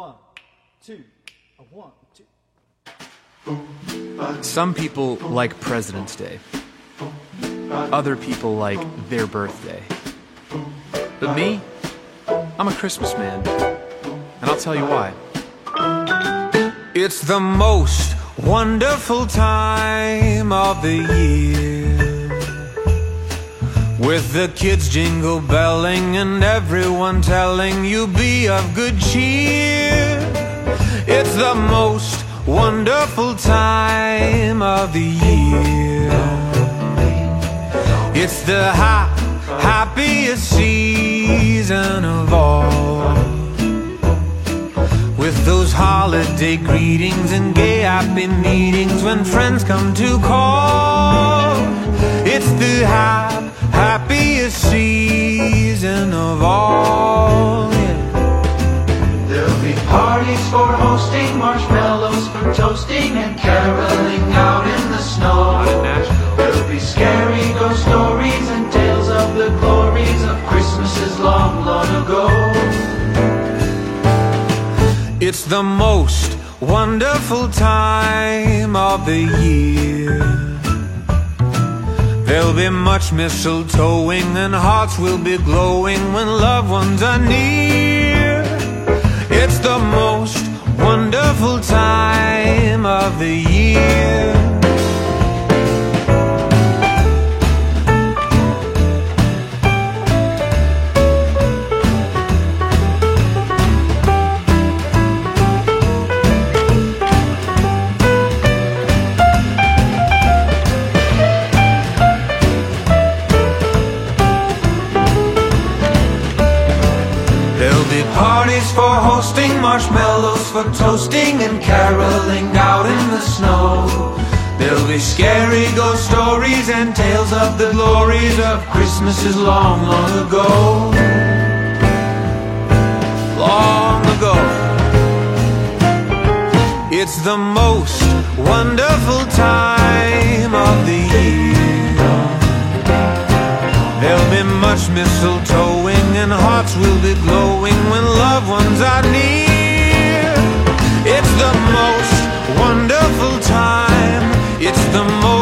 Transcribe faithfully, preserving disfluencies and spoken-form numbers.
one, two, a one, two. Some people like President's Day. Other people like their birthday. But me, I'm a Christmas man. And I'll tell you why. It's the most wonderful time of the year, with the kids jingle belling and everyone telling you be of good cheer. It's the most wonderful time of the year. It's the ha happiest season of all, with those holiday greetings and gay happy meetings when friends come to call. It's the ha happiest season of all, yeah. There'll be parties for hosting, marshmallows for toasting, and caroling out in the snow. There'll be scary ghost stories and tales of the glories of Christmases long, long ago. It's the most wonderful time of the year. There'll be much mistletoeing and hearts will be glowing when loved ones are near. It's the most wonderful time of the year. Parties for hosting, marshmallows for toasting, and caroling out in the snow. There'll be scary ghost stories and tales of the glories of Christmases long, long ago. Long ago. It's the most wonderful time of the year. There'll be much mistletoeing and hearts will be glowing when loved ones are near. It's the most wonderful time. It's the most